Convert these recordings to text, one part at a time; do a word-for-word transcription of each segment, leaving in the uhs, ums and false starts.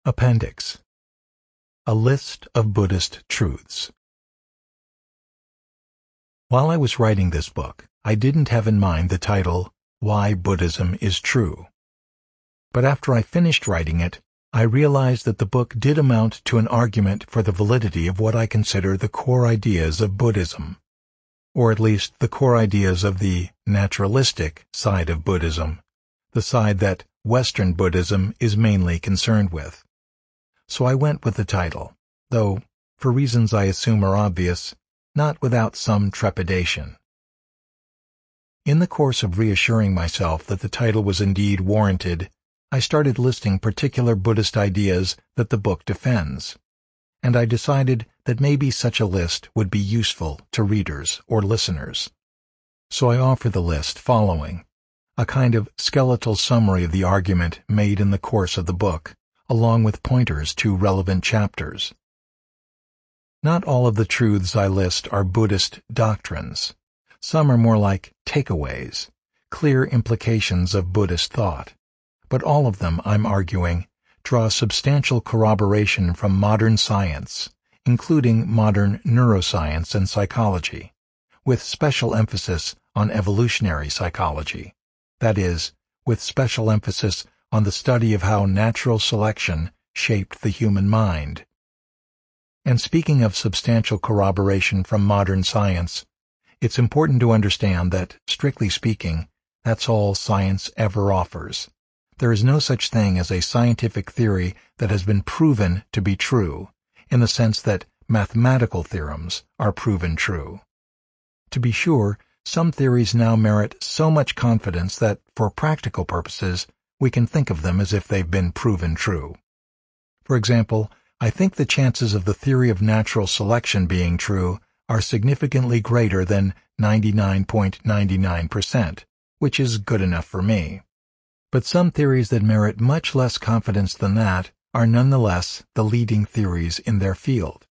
Appendix: A list of Buddhist truths. While I was writing this book, I didn't have in mind the title, Why Buddhism is True. But after I finished writing it, I realized that the book did amount to an argument for the validity of what I consider the core ideas of Buddhism, or at least the core ideas of the naturalistic side of Buddhism, the side that Western Buddhism is mainly concerned with. So I went with the title, though, for reasons I assume are obvious, not without some trepidation. In the course of reassuring myself that the title was indeed warranted, I started listing particular Buddhist ideas that the book defends, and I decided that maybe such a list would be useful to readers or listeners. So I offer the list following, a kind of skeletal summary of the argument made in the course of the book, along with pointers to relevant chapters. Not all of the truths I list are Buddhist doctrines. Some are more like takeaways, clear implications of Buddhist thought. But all of them, I'm arguing, draw substantial corroboration from modern science, including modern neuroscience and psychology, with special emphasis on evolutionary psychology. That is, with special emphasis on the study of how natural selection shaped the human mind. And speaking of substantial corroboration from modern science, it's important to understand that, strictly speaking, that's all science ever offers. There is no such thing as a scientific theory that has been proven to be true, in the sense that mathematical theorems are proven true. To be sure, some theories now merit so much confidence that, for practical purposes, we can think of them as if they've been proven true. For example, I think the chances of the theory of natural selection being true are significantly greater than ninety-nine point nine nine percent, which is good enough for me. But some theories that merit much less confidence than that are nonetheless the leading theories in their field.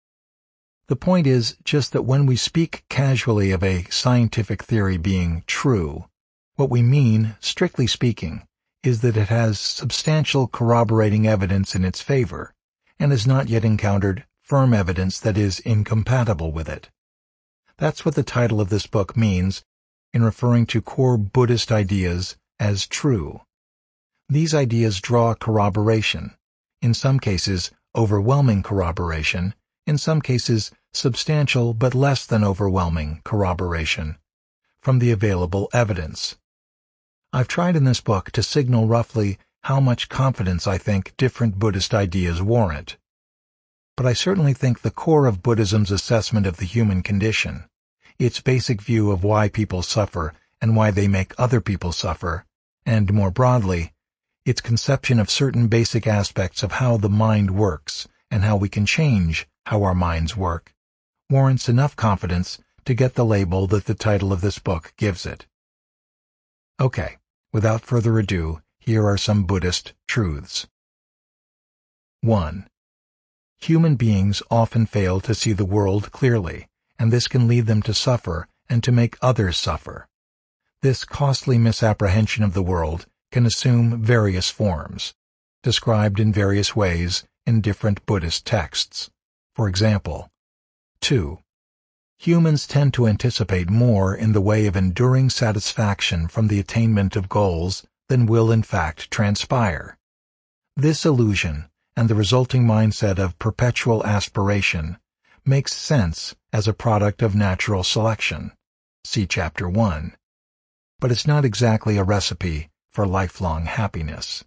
The point is just that when we speak casually of a scientific theory being true, what we mean, strictly speaking, is that it has substantial corroborating evidence in its favor, and has not yet encountered firm evidence that is incompatible with it. That's what the title of this book means in referring to core Buddhist ideas as true. These ideas draw corroboration, in some cases overwhelming corroboration, in some cases substantial but less than overwhelming corroboration, from the available evidence. I've tried in this book to signal roughly how much confidence I think different Buddhist ideas warrant. But I certainly think the core of Buddhism's assessment of the human condition, its basic view of why people suffer and why they make other people suffer, and more broadly, its conception of certain basic aspects of how the mind works and how we can change how our minds work, warrants enough confidence to get the label that the title of this book gives it. Okay, without further ado, here are some Buddhist truths. one. Human beings often fail to see the world clearly, and this can lead them to suffer and to make others suffer. This costly misapprehension of the world can assume various forms, described in various ways in different Buddhist texts. For example, two. Humans tend to anticipate more in the way of enduring satisfaction from the attainment of goals than will in fact transpire. This illusion, and the resulting mindset of perpetual aspiration, makes sense as a product of natural selection. See Chapter one. But it's not exactly a recipe for lifelong happiness.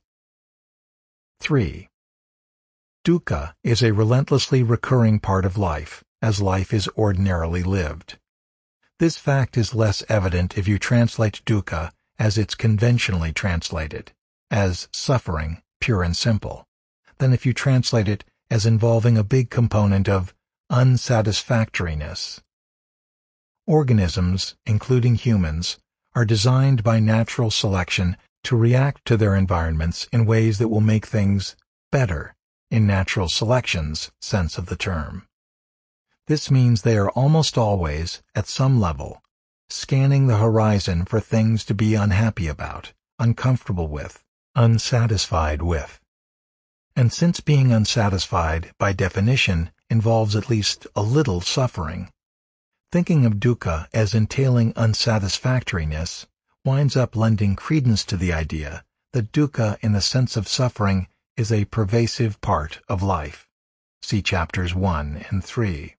three. Dukkha is a relentlessly recurring part of life, as life is ordinarily lived. This fact is less evident if you translate dukkha as it's conventionally translated, as suffering, pure and simple, than if you translate it as involving a big component of unsatisfactoriness. Organisms, including humans, are designed by natural selection to react to their environments in ways that will make things better, in natural selection's sense of the term. This means they are almost always, at some level, scanning the horizon for things to be unhappy about, uncomfortable with, unsatisfied with. And since being unsatisfied, by definition, involves at least a little suffering, thinking of dukkha as entailing unsatisfactoriness winds up lending credence to the idea that dukkha in the sense of suffering is a pervasive part of life. See chapters one and three.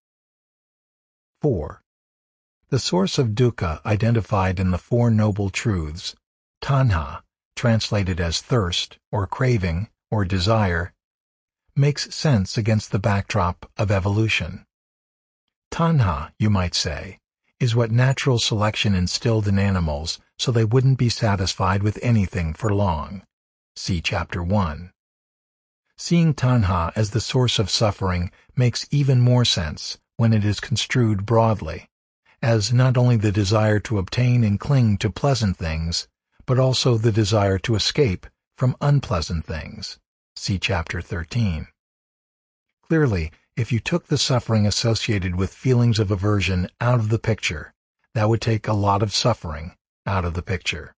four. The source of dukkha identified in the Four Noble Truths, tanha, translated as thirst, or craving, or desire, makes sense against the backdrop of evolution. Tanha, you might say, is what natural selection instilled in animals so they wouldn't be satisfied with anything for long. See chapter one. Seeing tanha as the source of suffering makes even more sense when it is construed broadly, as not only the desire to obtain and cling to pleasant things, but also the desire to escape from unpleasant things. See chapter thirteen. Clearly, if you took the suffering associated with feelings of aversion out of the picture, that would take a lot of suffering out of the picture.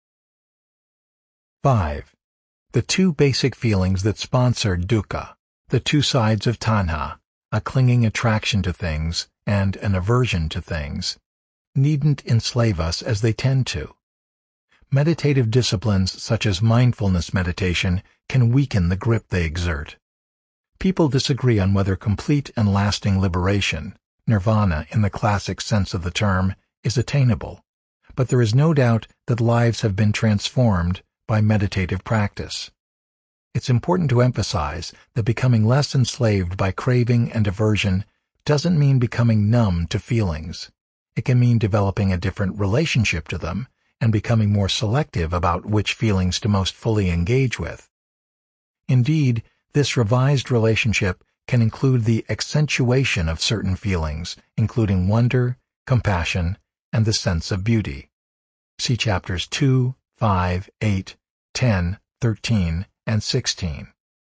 five. The two basic feelings that sponsor dukkha, the two sides of tanha, a clinging attraction to things and an aversion to things, needn't enslave us as they tend to. Meditative disciplines such as mindfulness meditation can weaken the grip they exert. People disagree on whether complete and lasting liberation, nirvana in the classic sense of the term, is attainable, but there is no doubt that lives have been transformed by meditative practice. It's important to emphasize that becoming less enslaved by craving and aversion doesn't mean becoming numb to feelings. It can mean developing a different relationship to them and becoming more selective about which feelings to most fully engage with. Indeed, this revised relationship can include the accentuation of certain feelings, including wonder, compassion, and the sense of beauty. See chapters two, five, eight, ten, thirteen, and sixteen.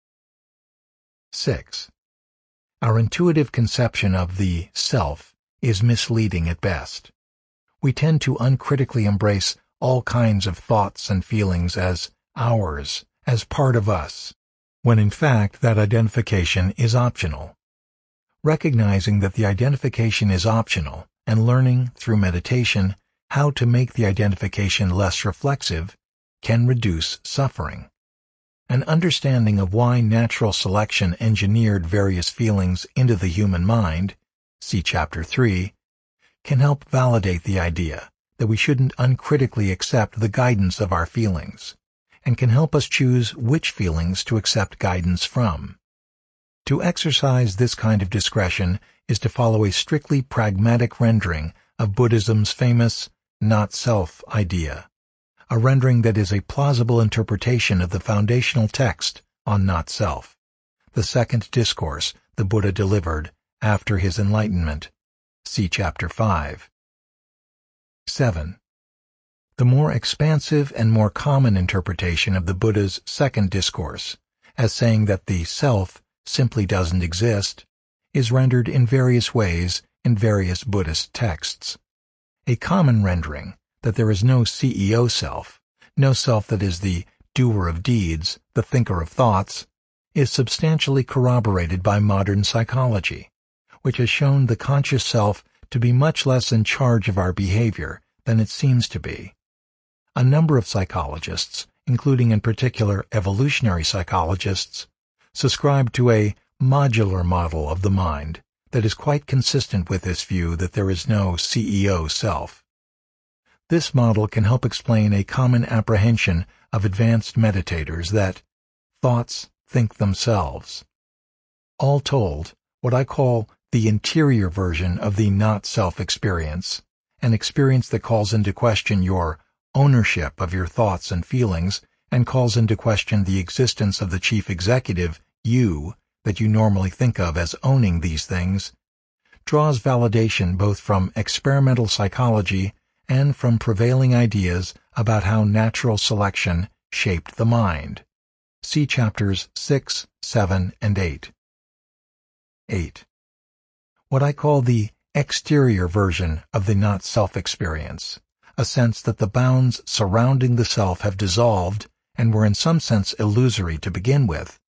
six. Our intuitive conception of the self is misleading at best. We tend to uncritically embrace all kinds of thoughts and feelings as ours, as part of us, when in fact that identification is optional. Recognizing that the identification is optional and learning through meditation how to make the identification less reflexive can reduce suffering. An understanding of why natural selection engineered various feelings into the human mind, see chapter three, can help validate the idea that we shouldn't uncritically accept the guidance of our feelings, and can help us choose which feelings to accept guidance from. To exercise this kind of discretion is to follow a strictly pragmatic rendering of Buddhism's famous not-self idea, a rendering that is a plausible interpretation of the foundational text on not-self, the second discourse the Buddha delivered after his enlightenment. See chapter five. seven. The more expansive and more common interpretation of the Buddha's second discourse, as saying that the self simply doesn't exist, is rendered in various ways in various Buddhist texts. A common rendering, that there is no C E O self, no self that is the doer of deeds, the thinker of thoughts, is substantially corroborated by modern psychology, which has shown the conscious self to be much less in charge of our behavior than it seems to be. A number of psychologists, including in particular evolutionary psychologists, subscribe to a modular model of the mind that is quite consistent with this view that there is no C E O self. This model can help explain a common apprehension of advanced meditators that thoughts think themselves. All told, what I call the interior version of the not-self experience, an experience that calls into question your ownership of your thoughts and feelings and calls into question the existence of the chief executive, you, that you normally think of as owning these things, draws validation both from experimental psychology and from prevailing ideas about how natural selection shaped the mind. See chapters six, seven, and eight. eight. What I call the exterior version of the not-self experience, a sense that the bounds surrounding the self have dissolved and were in some sense illusory to begin with,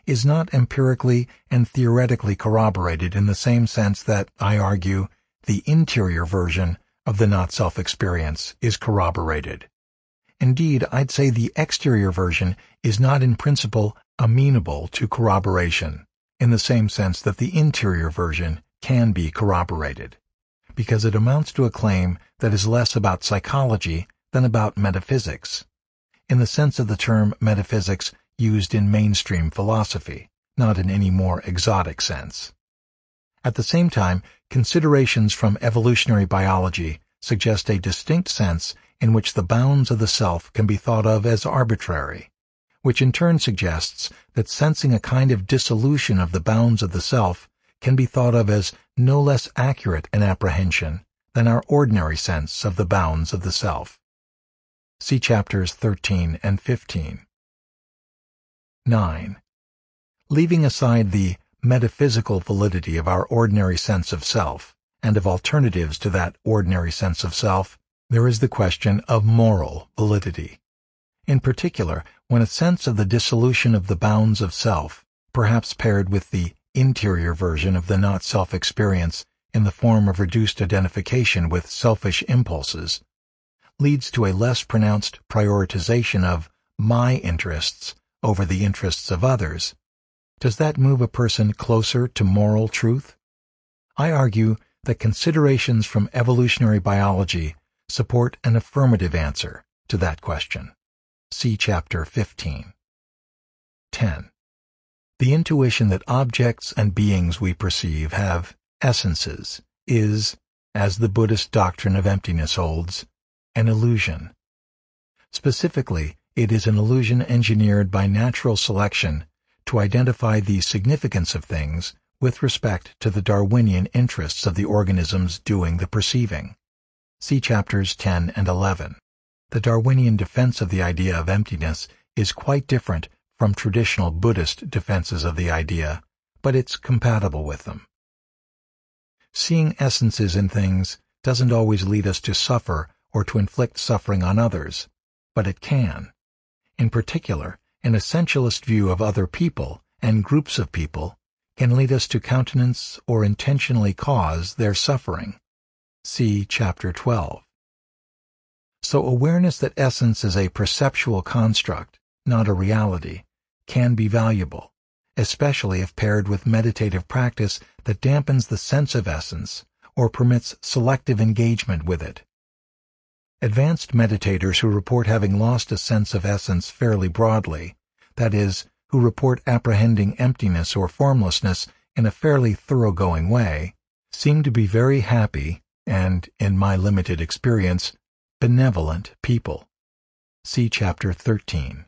is not empirically and theoretically corroborated in the same sense that, I argue, the interior version of the not-self experience is corroborated. Indeed, I'd say the exterior version is not in principle amenable to corroboration, in the same sense that the interior version can be corroborated, because it amounts to a claim that is less about psychology than about metaphysics, in the sense of the term metaphysics used in mainstream philosophy, not in any more exotic sense. At the same time, considerations from evolutionary biology suggest a distinct sense in which the bounds of the self can be thought of as arbitrary, which in turn suggests that sensing a kind of dissolution of the bounds of the self can be thought of as no less accurate an apprehension than our ordinary sense of the bounds of the self. See chapters thirteen and fifteen. nine. Leaving aside the metaphysical validity of our ordinary sense of self, and of alternatives to that ordinary sense of self, there is the question of moral validity. In particular, when a sense of the dissolution of the bounds of self, perhaps paired with the interior version of the not-self experience in the form of reduced identification with selfish impulses, leads to a less pronounced prioritization of my interests over the interests of others, does that move a person closer to moral truth? I argue that considerations from evolutionary biology support an affirmative answer to that question. See chapter fifteen. ten. The intuition that objects and beings we perceive have essences is, as the Buddhist doctrine of emptiness holds, an illusion. Specifically, it is an illusion engineered by natural selection to identify the significance of things with respect to the Darwinian interests of the organisms doing the perceiving. See chapters ten and eleven. The Darwinian defense of the idea of emptiness is quite different from traditional Buddhist defenses of the idea, but it's compatible with them. Seeing essences in things doesn't always lead us to suffer or to inflict suffering on others, but it can. In particular, an essentialist view of other people and groups of people can lead us to countenance or intentionally cause their suffering. See chapter twelve. So awareness that essence is a perceptual construct, not a reality, can be valuable, especially if paired with meditative practice that dampens the sense of essence or permits selective engagement with it. Advanced meditators who report having lost a sense of essence fairly broadly, that is, who report apprehending emptiness or formlessness in a fairly thoroughgoing way, seem to be very happy and, in my limited experience, benevolent people. See chapter thirteen.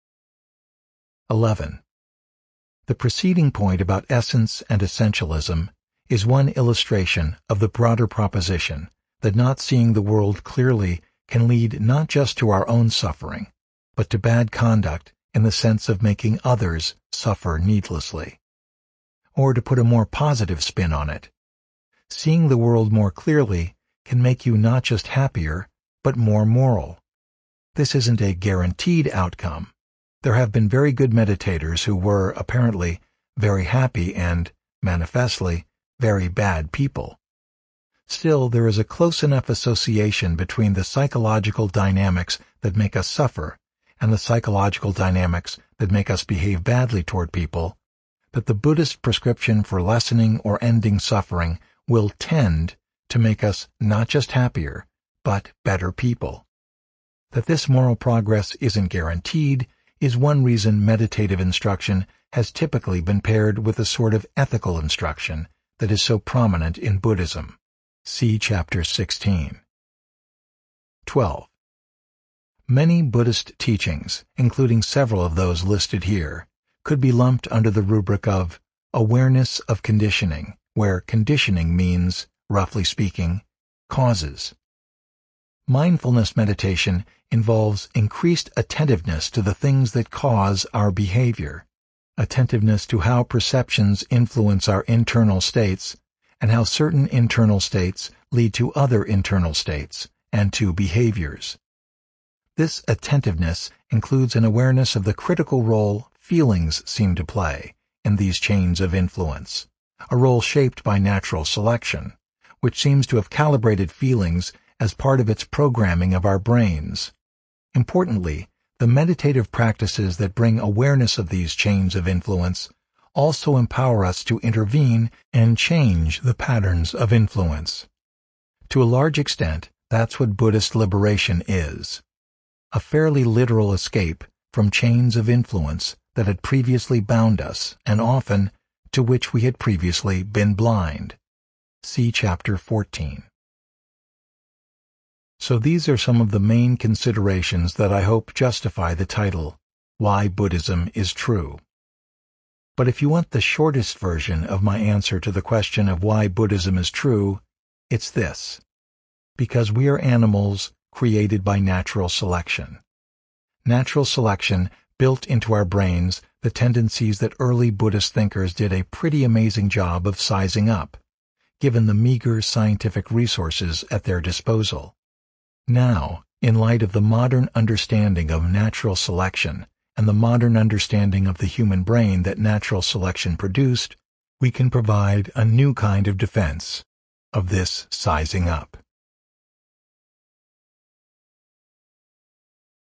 eleven. The preceding point about essence and essentialism is one illustration of the broader proposition that not seeing the world clearly can lead not just to our own suffering, but to bad conduct in the sense of making others suffer needlessly. Or to put a more positive spin on it, seeing the world more clearly can make you not just happier, but more moral. This isn't a guaranteed outcome. There have been very good meditators who were, apparently, very happy and, manifestly, very bad people. Still, there is a close enough association between the psychological dynamics that make us suffer and the psychological dynamics that make us behave badly toward people that the Buddhist prescription for lessening or ending suffering will tend to make us not just happier, but better people. That this moral progress isn't guaranteed is one reason meditative instruction has typically been paired with a sort of ethical instruction that is so prominent in Buddhism. See chapter sixteen. twelve. Many Buddhist teachings, including several of those listed here, could be lumped under the rubric of awareness of conditioning, where conditioning means, roughly speaking, causes. Mindfulness meditation involves increased attentiveness to the things that cause our behavior, attentiveness to how perceptions influence our internal states, and how certain internal states lead to other internal states and to behaviors. This attentiveness includes an awareness of the critical role feelings seem to play in these chains of influence, a role shaped by natural selection, which seems to have calibrated feelings as part of its programming of our brains. Importantly, the meditative practices that bring awareness of these chains of influence also empower us to intervene and change the patterns of influence. To a large extent, that's what Buddhist liberation is. A fairly literal escape from chains of influence that had previously bound us, and often to which we had previously been blind. See Chapter fourteen. So these are some of the main considerations that I hope justify the title, Why Buddhism is True. But if you want the shortest version of my answer to the question of why Buddhism is true, it's this: because we are animals created by natural selection. Natural selection built into our brains the tendencies that early Buddhist thinkers did a pretty amazing job of sizing up, given the meager scientific resources at their disposal. Now, in light of the modern understanding of natural selection and the modern understanding of the human brain that natural selection produced, we can provide a new kind of defense of this sizing up.